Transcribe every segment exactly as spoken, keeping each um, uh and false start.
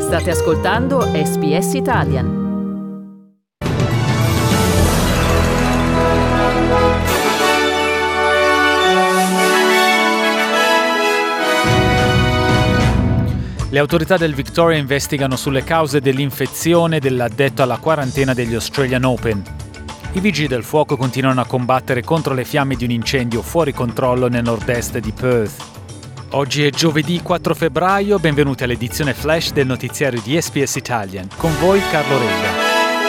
State ascoltando S B S Italian. Le autorità del Victoria investigano sulle cause dell'infezione dell'addetto alla quarantena degli Australian Open. I vigili del fuoco continuano a combattere contro le fiamme di un incendio fuori controllo nel nord-est di Perth. Oggi è giovedì quattro febbraio, benvenuti all'edizione flash del notiziario di S B S Italian. Con voi Carlo Regga.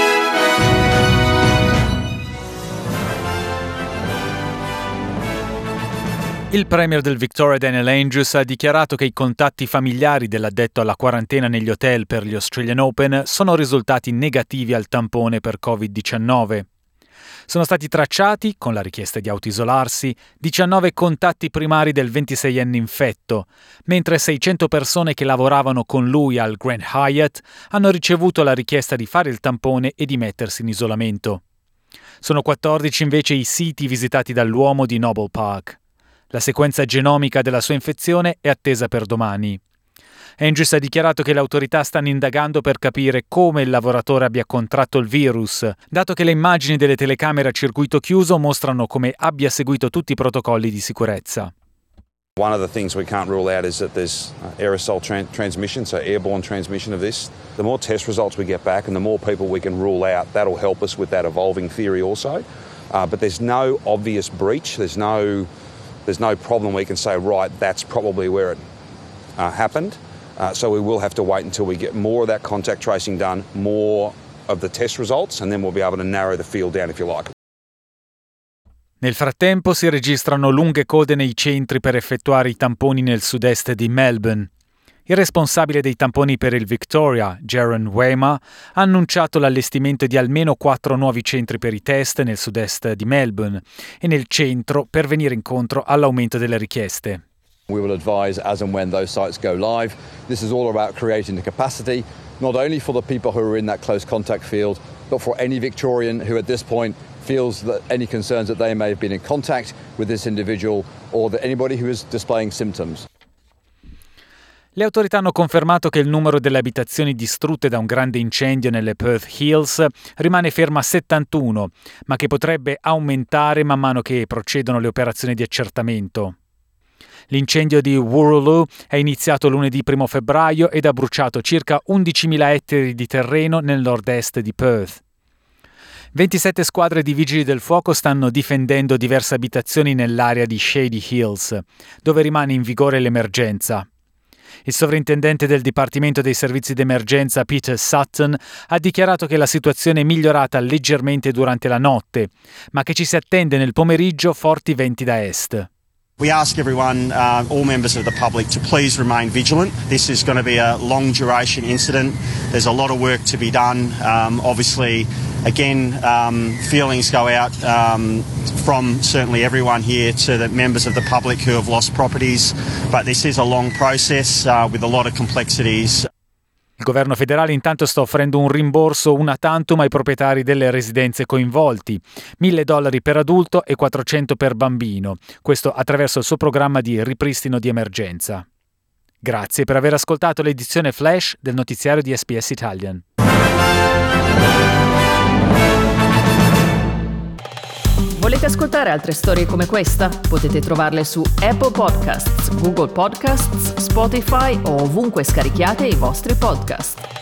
Il premier del Victoria Daniel Andrews ha dichiarato che i contatti familiari dell'addetto alla quarantena negli hotel per gli Australian Open sono risultati negativi al tampone per covid diciannove. Sono stati tracciati, con la richiesta di autoisolarsi, diciannove contatti primari del ventiseienne infetto, mentre seicento persone che lavoravano con lui al Grand Hyatt hanno ricevuto la richiesta di fare il tampone e di mettersi in isolamento. Sono quattordici invece i siti visitati dall'uomo di Noble Park. La sequenza genomica della sua infezione è attesa per domani. Andrews ha dichiarato che le autorità stanno indagando per capire come il lavoratore abbia contratto il virus, dato che le immagini delle telecamere a circuito chiuso mostrano come abbia seguito tutti i protocolli di sicurezza. One of the things we can't rule out is that there's aerosol tran- transmission, so airborne transmission of this. The more test results we get back and the more people we can rule out, that'll help us with that evolving theory also. Uh, but there's no obvious breach, there's no... There's no problem we can say, right, that's probably where it uh, happened. Uh, so we will have to wait until we get more of that contact tracing done, more of the test results, and then we'll be able to narrow the field down if you like. Nel frattempo si registrano lunghe code nei centri per effettuare i tamponi nel sud-est di Melbourne. Il responsabile dei tamponi per il Victoria, Jaron Wema, ha annunciato l'allestimento di almeno quattro nuovi centri per i test nel sud-est di Melbourne e nel centro per venire incontro all'aumento delle richieste. We will advise as and when those sites go live. This is all about creating the capacity, not only for the people who are in that close contact field, but for any Victorian who at this point feels that any concerns that they may have been in contact with this individual or that anybody who is displaying symptoms. Le autorità hanno confermato che il numero delle abitazioni distrutte da un grande incendio nelle Perth Hills rimane fermo a settantuno, ma che potrebbe aumentare man mano che procedono le operazioni di accertamento. L'incendio di Wooroloo è iniziato lunedì primo febbraio ed ha bruciato circa undicimila ettari di terreno nel nord-est di Perth. ventisette squadre di vigili del fuoco stanno difendendo diverse abitazioni nell'area di Shady Hills, dove rimane in vigore l'emergenza. Il sovrintendente del Dipartimento dei Servizi d'Emergenza, Peter Sutton, ha dichiarato che la situazione è migliorata leggermente durante la notte, ma che ci si attende nel pomeriggio forti venti da est. We ask everyone, uh, all members of the public, to please remain vigilant. This is going to be a long duration incident. There's a lot of work to be done. Um, obviously, again, um, feelings go out um, from certainly everyone here to the members of the public who have lost properties. But this is a long process uh, with a lot of complexities. Il governo federale intanto sta offrendo un rimborso una tantum ai proprietari delle residenze coinvolti, mille dollari per adulto e quattrocento per bambino, questo attraverso il suo programma di ripristino di emergenza. Grazie per aver ascoltato l'edizione flash del notiziario di S B S Italian. Volete ascoltare altre storie come questa? Potete trovarle su Apple Podcasts, Google Podcasts, Spotify o ovunque scarichiate i vostri podcast.